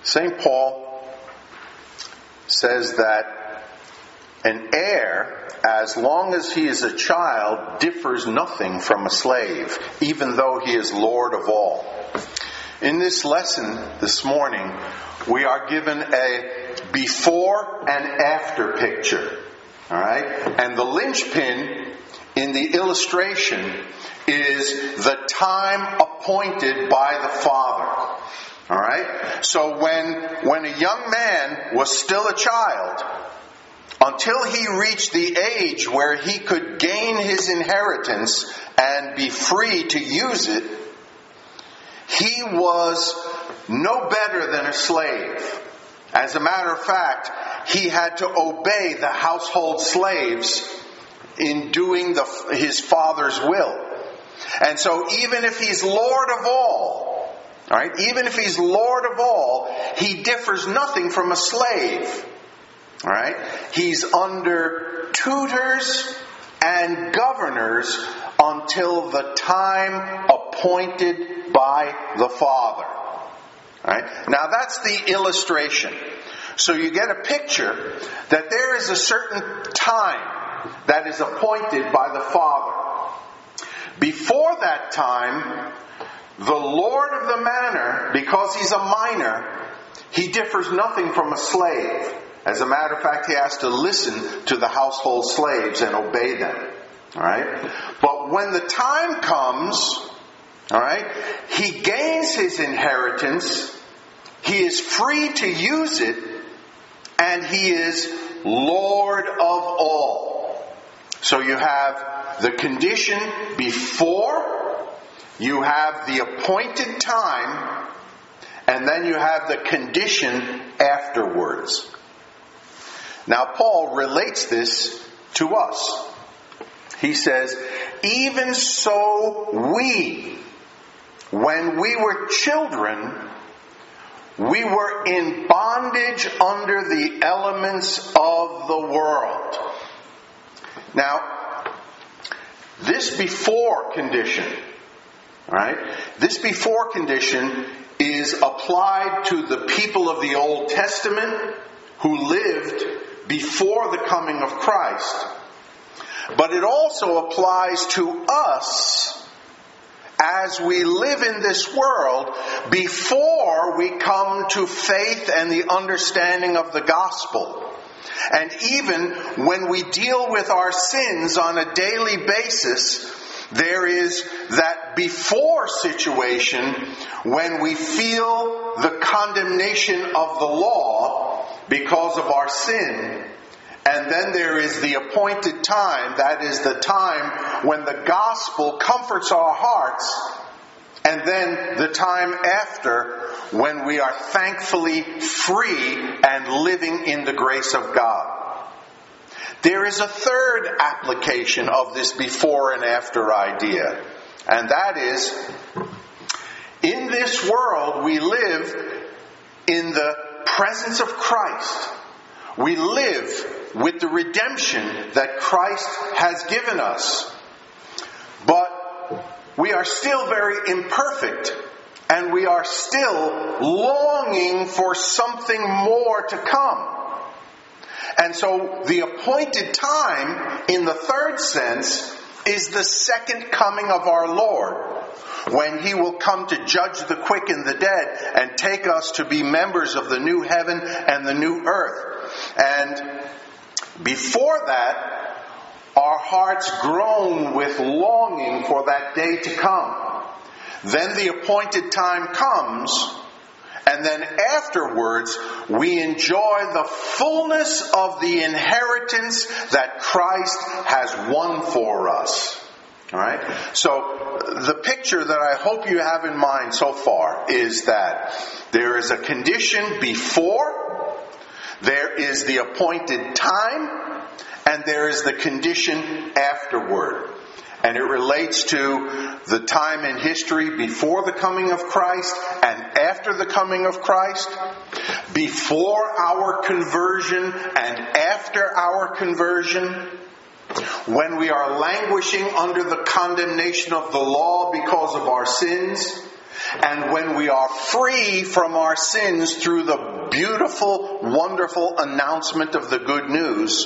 St. Paul says that an heir, as long as he is a child, differs nothing from a slave, even though he is Lord of all. In this lesson this morning, we are given a before and after picture. All right? And the linchpin in the illustration is the time appointed by the Father. All right? So when a young man was still a child, until he reached the age where he could gain his inheritance and be free to use it, he was no better than a slave. As a matter of fact, he had to obey the household slaves in doing his father's will. And so even if he's Lord of all, right, even if he's Lord of all, he differs nothing from a slave. All right? He's under tutors and governors until the time appointed by the Father. All right? Now that's the illustration. So you get a picture that there is a certain time that is appointed by the Father. Before that time, the Lord of the manor, because he's a minor, he differs nothing from a slave. As a matter of fact, he has to listen to the household slaves and obey them. All right? But when the time comes, all right, he gains his inheritance, he is free to use it, and he is Lord of all. So you have the condition before, you have the appointed time, and then you have the condition afterwards. Now Paul relates this to us. He says, even so we, when we were children, we were in bondage under the elements of the world. Now, this before condition, right? This before condition is applied to the people of the Old Testament who lived before the coming of Christ. But it also applies to us as we live in this world before we come to faith and the understanding of the gospel. And even when we deal with our sins on a daily basis, there is that before situation when we feel the condemnation of the law because of our sin. And then there is the appointed time, that is the time when the gospel comforts our hearts, and then the time after when we are thankfully free and living in the grace of God. There is a third application of this before and after idea, and that is, in this world we live in the presence of Christ. We live with the redemption that Christ has given us. But we are still very imperfect, and we are still longing for something more to come. And so the appointed time, in the third sense, is the second coming of our Lord, when He will come to judge the quick and the dead and take us to be members of the new heaven and the new earth. And before that, our hearts groan with longing for that day to come. Then the appointed time comes, and then afterwards we enjoy the fullness of the inheritance that Christ has won for us. All right? So the picture that I hope you have in mind so far is that there is a condition before, there is the appointed time, and there is the condition afterward. And it relates to the time in history before the coming of Christ and after the coming of Christ, before our conversion and after our conversion, when we are languishing under the condemnation of the law because of our sins, And when we are free from our sins through the beautiful, wonderful announcement of the good news,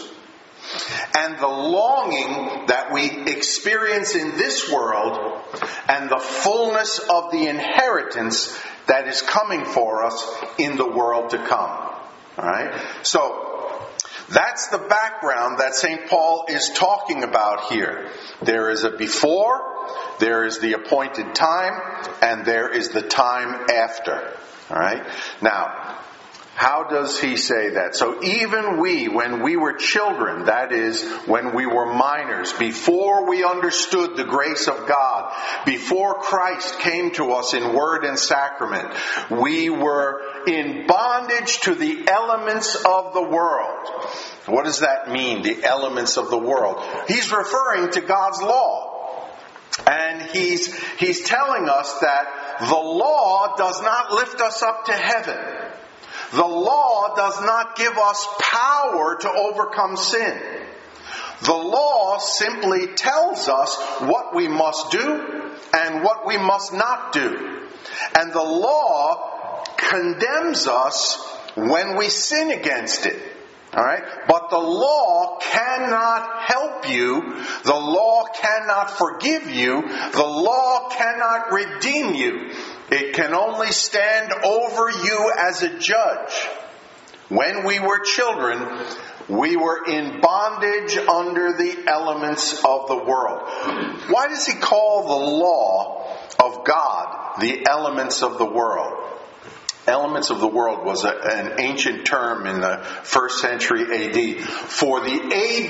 and the longing that we experience in this world, and the fullness of the inheritance that is coming for us in the world to come. All right? So, that's the background that St. Paul is talking about here. There is a before, there is the appointed time, and there is the time after. All right? Now, how does he say that? So even we, when we were children, that is, when we were minors, before we understood the grace of God, before Christ came to us in word and sacrament, we were in bondage to the elements of the world. What does that mean, the elements of the world? He's referring to God's law. And he's telling us that the law does not lift us up to heaven. The law does not give us power to overcome sin. The law simply tells us what we must do and what we must not do. And the law condemns us when we sin against it. All right? But the law cannot help you. The law cannot forgive you. The law cannot redeem you. It can only stand over you as a judge. When we were children, we were in bondage under the elements of the world. Why does he call the law of God the elements of the world? Elements of the world was an ancient term in the 1st century AD for the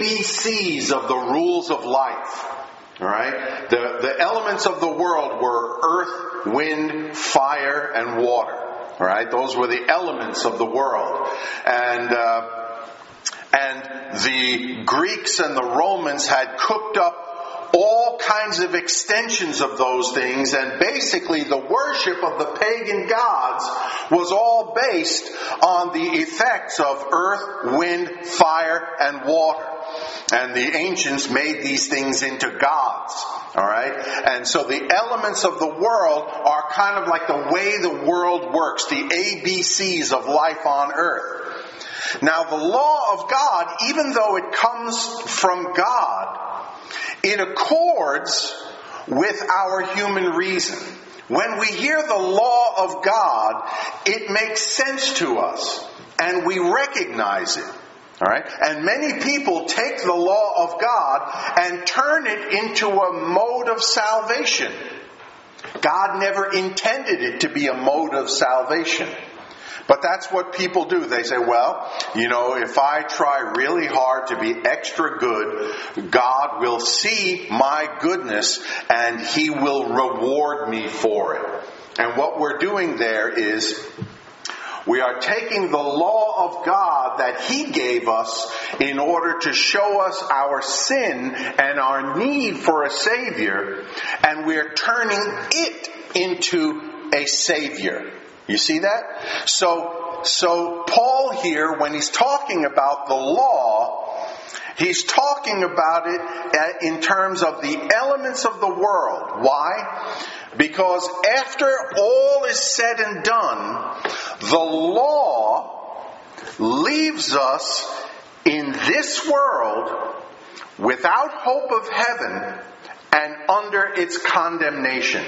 ABCs of the rules of life. All right? The elements of the world were earth, wind, fire, and water. All right? Those were the elements of the world. And the Greeks and the Romans had cooked up all kinds of extensions of those things, and basically the worship of the pagan gods was all based on the effects of earth, wind, fire, and water. And the ancients made these things into gods. Alright? And so the elements of the world are kind of like the way the world works, the ABCs of life on earth. Now the law of God, even though it comes from God, it accords with our human reason. When we hear the law of God, it makes sense to us, and we recognize it. All right? And many people take the law of God and turn it into a mode of salvation. God never intended it to be a mode of salvation. But that's what people do. They say, well, if I try really hard to be extra good, God will see my goodness and He will reward me for it. And what we're doing there is we are taking the law of God that He gave us in order to show us our sin and our need for a Savior, and we're turning it into a Savior. You see that? So Paul here, when he's talking about the law, he's talking about it in terms of the elements of the world. Why? Because after all is said and done, the law leaves us in this world without hope of heaven and under its condemnation.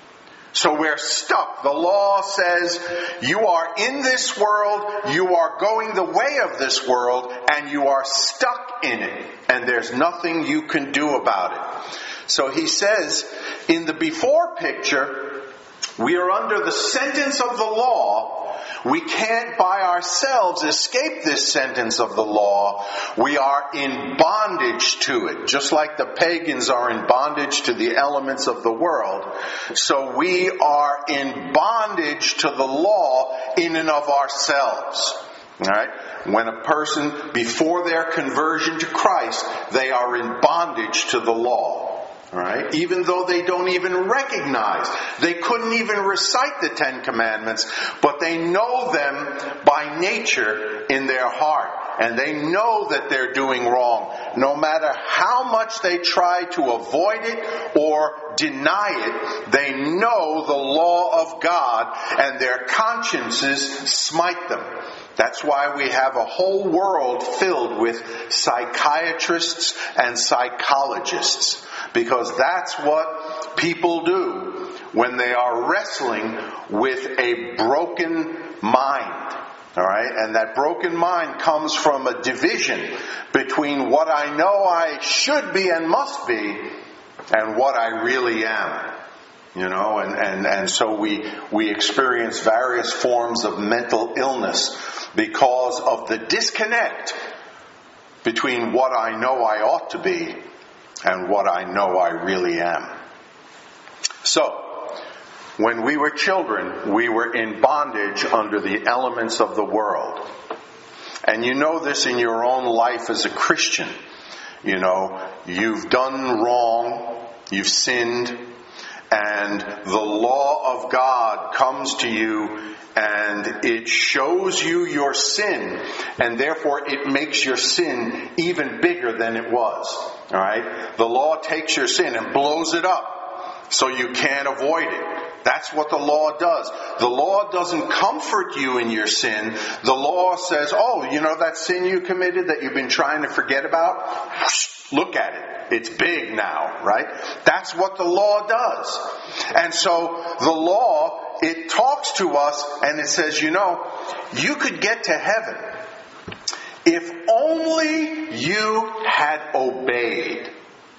So we're stuck. The law says you are in this world, you are going the way of this world, and you are stuck in it. And there's nothing you can do about it. So he says, in the before picture, we are under the sentence of the law. We can't by ourselves escape this sentence of the law. We are in bondage to it, just like the pagans are in bondage to the elements of the world. So we are in bondage to the law in and of ourselves. All right? When a person, before their conversion to Christ, they are in bondage to the law. All right? Even though they don't even recognize, they couldn't even recite the 10 Commandments, but they know them by nature in their heart. and they know that they're doing wrong. No matter how much they try to avoid it or deny it, they know the law of God, and their consciences smite them. That's why we have a whole world filled with psychiatrists and psychologists, because that's what people do when they are wrestling with a broken mind. All right? And that broken mind comes from a division between what I know I should be and must be and what I really am. You know, and so we experience various forms of mental illness because of the disconnect between what I know I ought to be and what I know I really am. So, when we were children, we were in bondage under the elements of the world. And you know this in your own life as a Christian. You know, you've done wrong, you've sinned, and the law of God comes to you and it shows you your sin, and therefore it makes your sin even bigger than it was. All right? The law takes your sin and blows it up so you can't avoid it. That's what the law does. The law doesn't comfort you in your sin. The law says, oh, you know that sin you committed that you've been trying to forget about? Look at it. It's big now, right? That's what the law does. And so the law, it talks to us and it says, you know, you could get to heaven if only you had obeyed.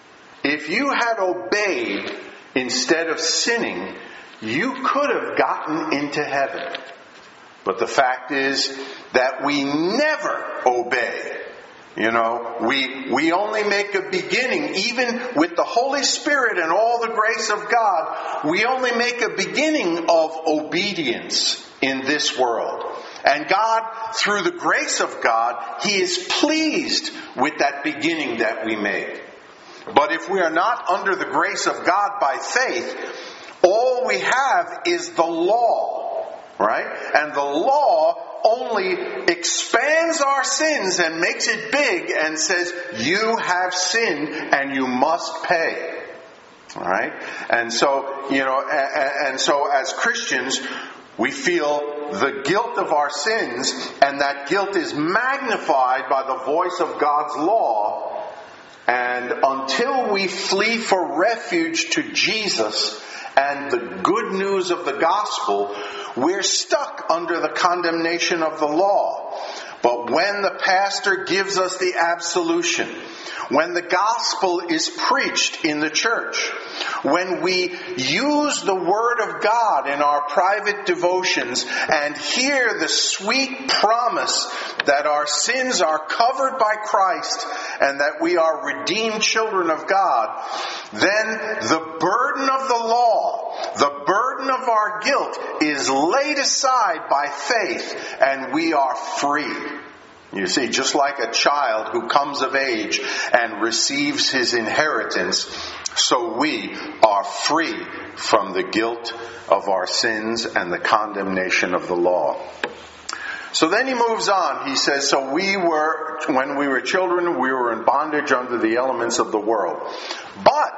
If you had obeyed instead of sinning, you could have gotten into heaven. But the fact is that we never obey. You know, we only make a beginning, even with the Holy Spirit and all the grace of God, we only make a beginning of obedience in this world. And God, through the grace of God, He is pleased with that beginning that we make. But if we are not under the grace of God by faith, all we have is the law, right? And the law only expands our sins and makes it big and says, you have sinned and you must pay. All right? And so, you know, and so as Christians, we feel the guilt of our sins, and that guilt is magnified by the voice of God's law. And until we flee for refuge to Jesus and the good news of the gospel, we're stuck under the condemnation of the law. But when the pastor gives us the absolution, when the gospel is preached in the church, when we use the Word of God in our private devotions and hear the sweet promise that our sins are covered by Christ and that we are redeemed children of God, then the burden of the law, the burden of our guilt is laid aside by faith, and we are free. You see, just like a child who comes of age and receives his inheritance, so we are free from the guilt of our sins and the condemnation of the law. So then he moves on. He says, so when we were children, we were in bondage under the elements of the world. But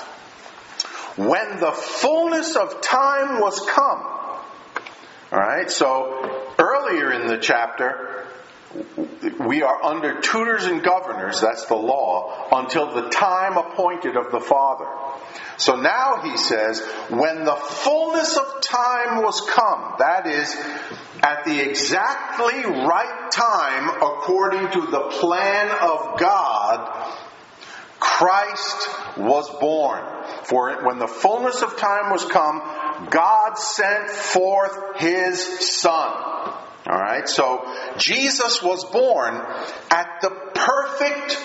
when the fullness of time was come, all right, so earlier in the chapter, we are under tutors and governors, that's the law, until the time appointed of the Father. So now he says, when the fullness of time was come, that is, at the exactly right time, according to the plan of God, Christ was born. For when the fullness of time was come, God sent forth His Son. All right, so Jesus was born at the perfect,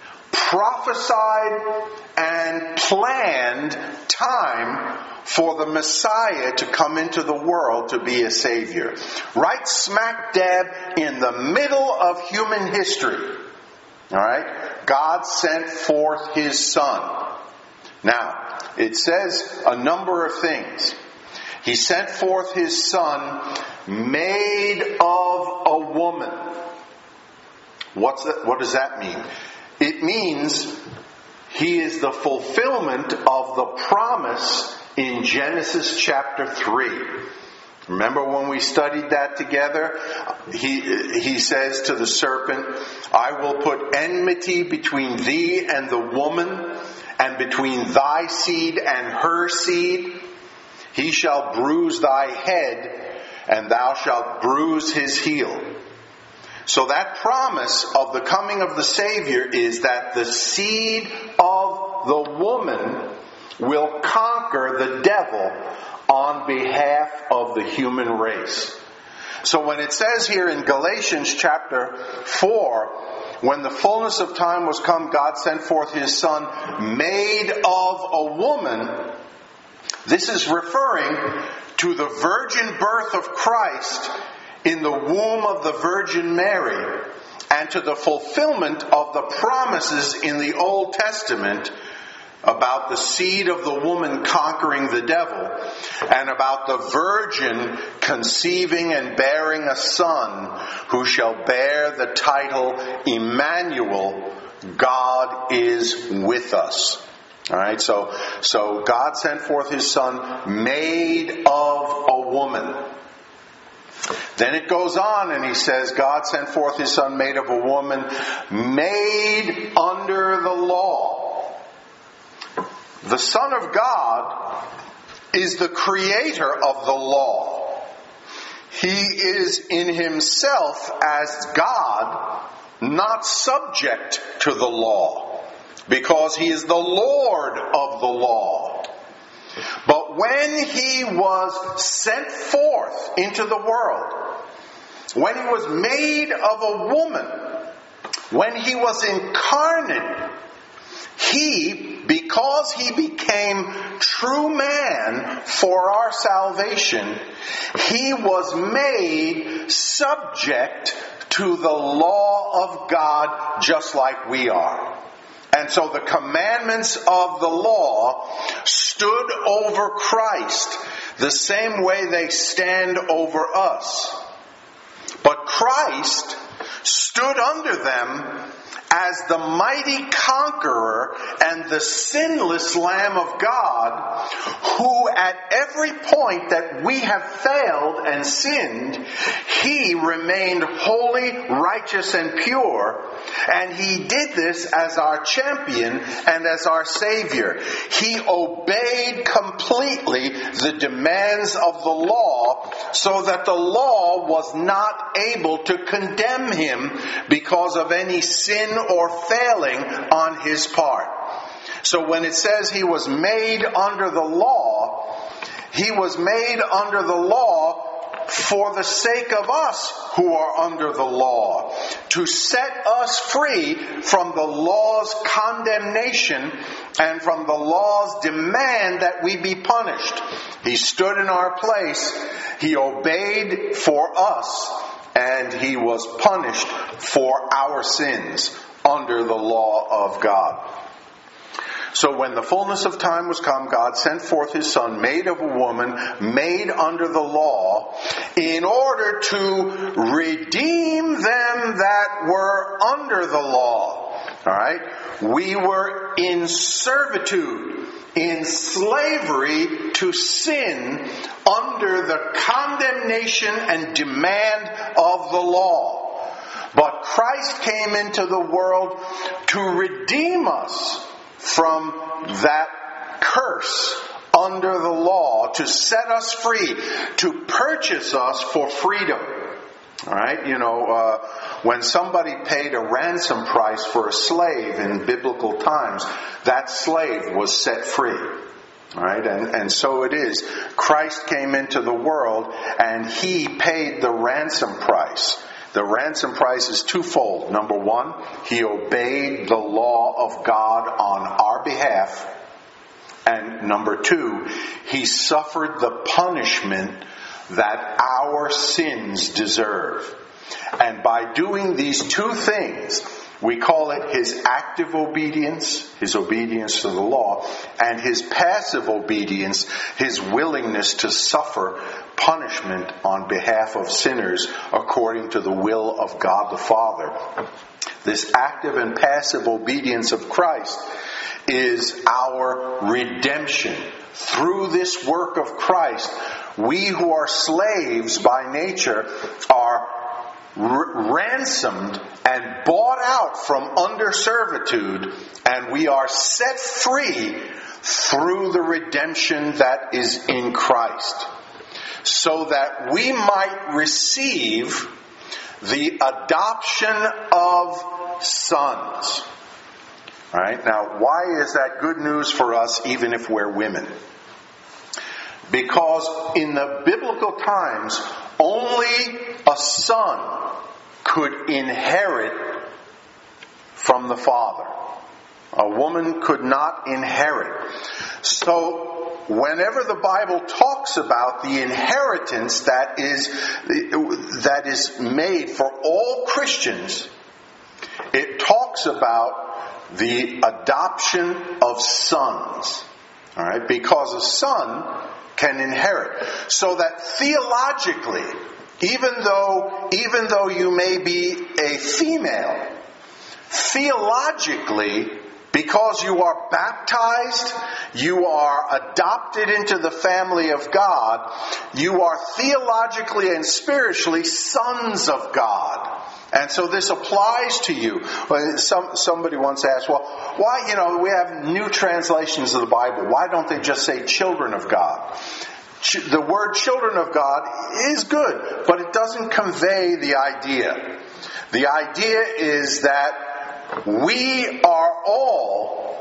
prophesied, and planned time for the Messiah to come into the world to be a Savior. Right smack dab in the middle of human history. All right, God sent forth His Son. Now, it says a number of things. He sent forth His Son made of a woman. What does that mean? It means he is the fulfillment of the promise in Genesis chapter 3. Remember when we studied that together? He says to the serpent, I will put enmity between thee and the woman, and between thy seed and her seed. He shall bruise thy head, and thou shalt bruise his heel. So that promise of the coming of the Savior is that the seed of the woman will conquer the devil on behalf of the human race. So when it says here in Galatians chapter 4, when the fullness of time was come, God sent forth his Son, made of a woman, this is referring to the virgin birth of Christ in the womb of the Virgin Mary, and to the fulfillment of the promises in the Old Testament about the seed of the woman conquering the devil, and about the virgin conceiving and bearing a son who shall bear the title Emmanuel, God is with us. All right, so God sent forth his Son made of a woman. Then it goes on and he says, God sent forth his Son made of a woman, made under the law. The Son of God is the creator of the law. He is in himself as God, not subject to the law, because he is the Lord of the law. But when he was sent forth into the world, when he was made of a woman, when he was incarnate, because he became true man for our salvation, he was made subject to the law of God just like we are. And so the commandments of the law stood over Christ the same way they stand over us. But Christ stood under them as the mighty conqueror and the sinless Lamb of God, who at every point that we have failed and sinned, he remained holy, righteous, and pure. And he did this as our champion and as our Savior. He obeyed completely the demands of the law, so that the law was not able to condemn him because of any sin or failing on his part. So when it says he was made under the law, he was made under the law for the sake of us who are under the law, to set us free from the law's condemnation and from the law's demand that we be punished. He stood in our place, he obeyed for us, and he was punished for our sins under the law of God. So when the fullness of time was come, God sent forth his Son, made of a woman, made under the law, in order to redeem them that were under the law. All right? We were in servitude, in slavery to sin, under the condemnation and demand of the law. But Christ came into the world to redeem us from that curse under the law, to set us free, to purchase us for freedom. All right, when somebody paid a ransom price for a slave in biblical times, that slave was set free. All right, and so it is. Christ came into the world and he paid the ransom price. The ransom price is twofold. Number one, he obeyed the law of God on our behalf. And number two, he suffered the punishment that our sins deserve. And by doing these two things, we call it his active obedience, his obedience to the law, and his passive obedience, his willingness to suffer punishment on behalf of sinners according to the will of God the Father. this active and passive obedience of Christ, is our redemption. Through this work of Christ, we who are slaves by nature are ransomed and bought out from under servitude, and we are set free through the redemption that is in Christ, so that we might receive the adoption of sons. All right, now why is that good news for us even if we're women? Because in the biblical times, only a son could inherit from the father. A woman could not inherit. So whenever the Bible talks about the inheritance that is made for all Christians, it talks about the adoption of sons. All right, because a son can inherit. So that theologically, even though you may be a female, theologically, because you are baptized, you are adopted into the family of God, you are theologically and spiritually sons of God. And so this applies to you. Somebody once asked, well, why, we have new translations of the Bible. Why don't they just say children of God? The word children of God is good, but it doesn't convey the idea. The idea is that we are all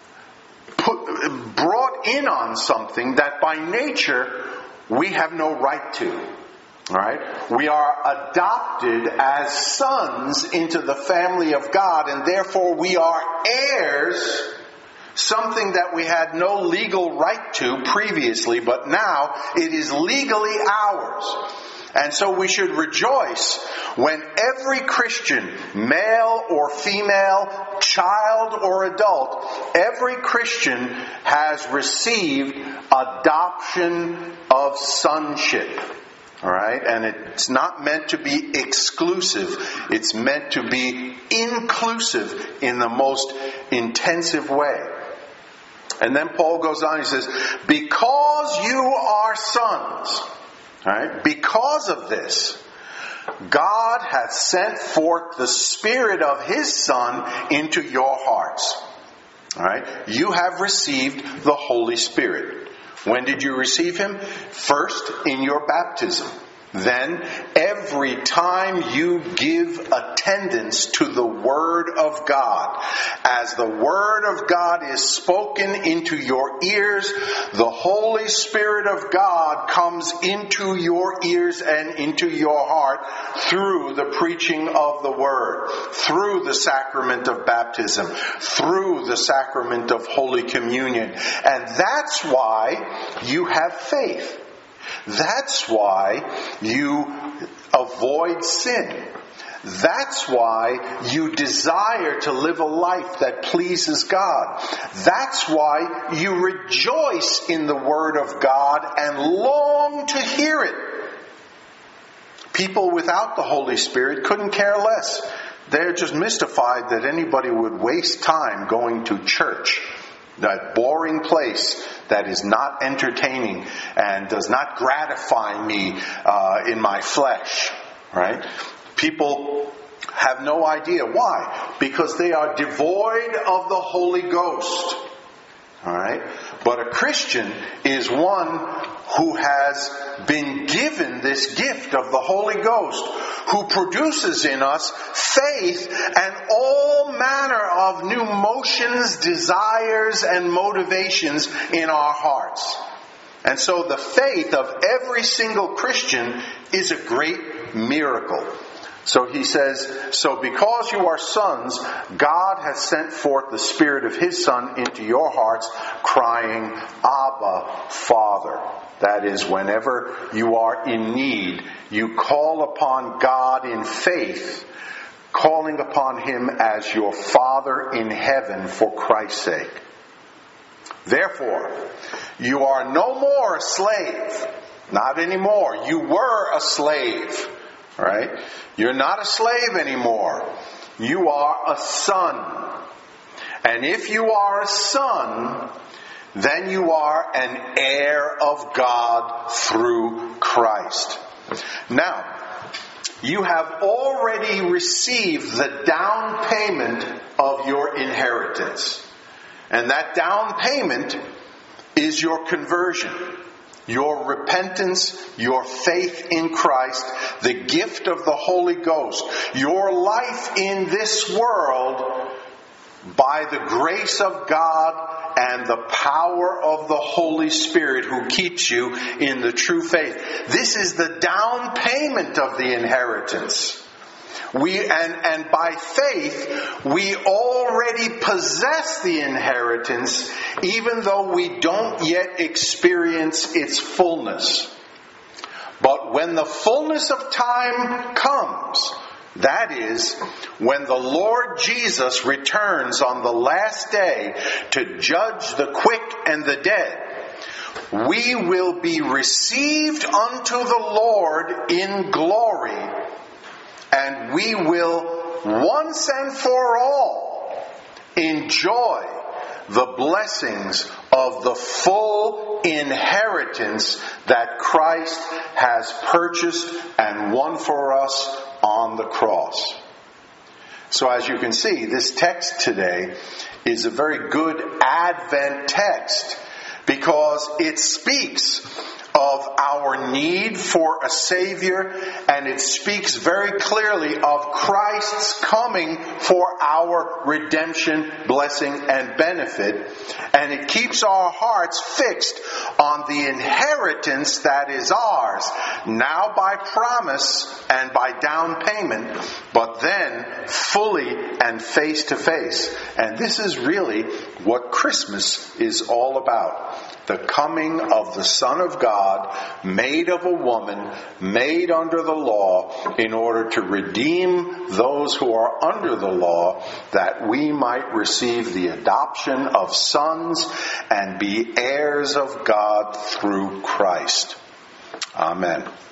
brought in on something that by nature we have no right to. All right? We are adopted as sons into the family of God, and therefore we are heirs, something that we had no legal right to previously, but now it is legally ours. And so we should rejoice when every Christian, male or female, child or adult, every Christian has received adoption of sonship. All right? And it's not meant to be exclusive. It's meant to be inclusive in the most intensive way. And then Paul goes on, he says, because you are sons, all right, because of this, God hath sent forth the Spirit of His Son into your hearts. All right? You have received the Holy Spirit. When did you receive Him? First, in your baptism. Then, every time you give attendance to the Word of God, as the Word of God is spoken into your ears, the Holy Spirit of God comes into your ears and into your heart through the preaching of the Word, through the sacrament of baptism, through the sacrament of Holy Communion. And that's why you have faith. That's why you avoid sin. That's why you desire to live a life that pleases God. That's why you rejoice in the Word of God and long to hear it. People without the Holy Spirit couldn't care less. They're just mystified that anybody would waste time going to church. That boring place that is not entertaining and does not gratify me in my flesh. Right? People have no idea. Why? Because they are devoid of the Holy Ghost. All right? But a Christian is one who has been given this gift of the Holy Ghost, who produces in us faith and all manner of new motions, desires, and motivations in our hearts. And so the faith of every single Christian is a great miracle. So he says, so because you are sons, God has sent forth the Spirit of His Son into your hearts, crying, Abba, Father. That is, whenever you are in need, you call upon God in faith, calling upon Him as your Father in heaven for Christ's sake. Therefore, you are no more a slave. Not anymore. You were a slave. Right? You're not a slave anymore. you are a son. And if you are a son, then you are an heir of God through Christ. Now, you have already received the down payment of your inheritance. And that down payment is your conversion, your repentance, your faith in Christ, the gift of the Holy Ghost, your life in this world by the grace of God and the power of the Holy Spirit who keeps you in the true faith. This is the down payment of the inheritance. And by faith, we already possess the inheritance, even though we don't yet experience its fullness. But when the fullness of time comes, that is, when the Lord Jesus returns on the last day to judge the quick and the dead, we will be received unto the Lord in glory, and we will once and for all enjoy the blessings of the full inheritance that Christ has purchased and won for us on the cross. So as you can see, this text today is a very good Advent text because it speaks of our need for a Savior, and it speaks very clearly of Christ's coming for our redemption, blessing, and benefit. And it keeps our hearts fixed on the inheritance that is ours, now by promise and by down payment, but then fully and face to face. And this is really what Christmas is all about. The coming of the Son of God, made of a woman, made under the law, in order to redeem those who are under the law, that we might receive the adoption of sons and be heirs of God through Christ. Amen.